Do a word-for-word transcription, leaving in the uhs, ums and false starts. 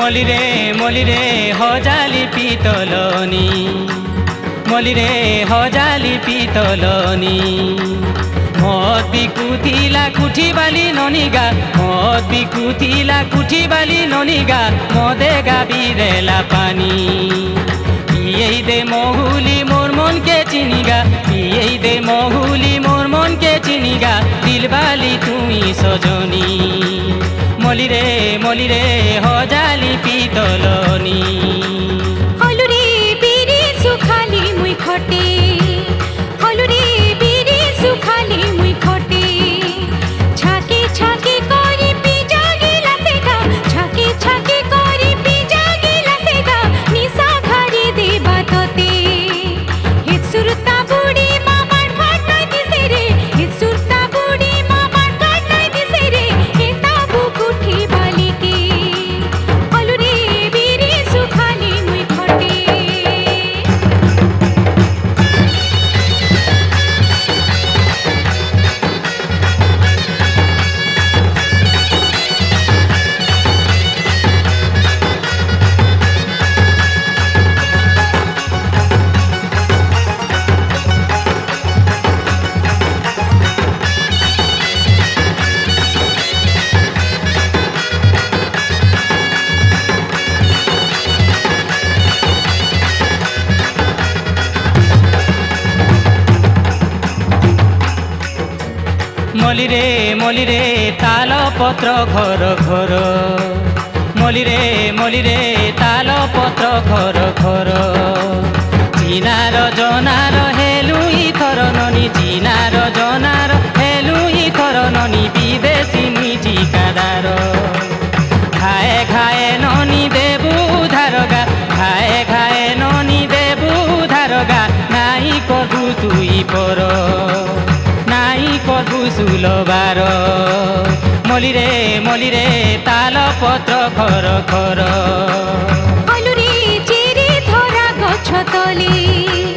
মলিরে মলিরে হজালি পিতলনি মলিরে হজালি পিতলনি মদ বিকুথিলা কুঠি বালি ননিগা মদ বিকুথিলা কুঠি বালি ননিগা মদে গাবিরেলা পানি পিয়েই দে মহুলি মোর মন কে চিনিগা পিয়েই দে মহুলি মোর মন কে চিনিগা দিলবালি তুই সজনী মলিরে মলিরে হজালি পিতলনি হলুরে বিরি সুখালি মুই খটে হলুরে বিরি সুখালি মুই খটে ছাকে ছাকে করি পিজা গিলা সেগা ছাকে ছাকে করি পিজা গিলা সেগা নিশা ঘরে দেবা ততে হিত সুরতা বুড়ি মামার ঘাটাই দিছে রে হিত সুরতা বুড়ি মামার ঘাটাই দিছে রে হে তাবু কুঠি বালিকে হলুরে বিরি সুখালি মুই খটে মলিরে মলিরে তাল পত্র ঘর ঘর মলিরে মলিরে তাল পত্র ঘর ঘর চিনার জনার হেলুই থর ননি চিনার জনার হেলুই থর ননি বিদেশি মিঠি কাদার খায়ে খায়ে ননি দেবু ধারগা খায়ে খায়ে ননি দেবু ধারগা নাই কবু তুই পর নাই কবু সুলবার মলিরে মলিরে তাল পত্র খর খর হলুরে চেরি ধরা গছ তলে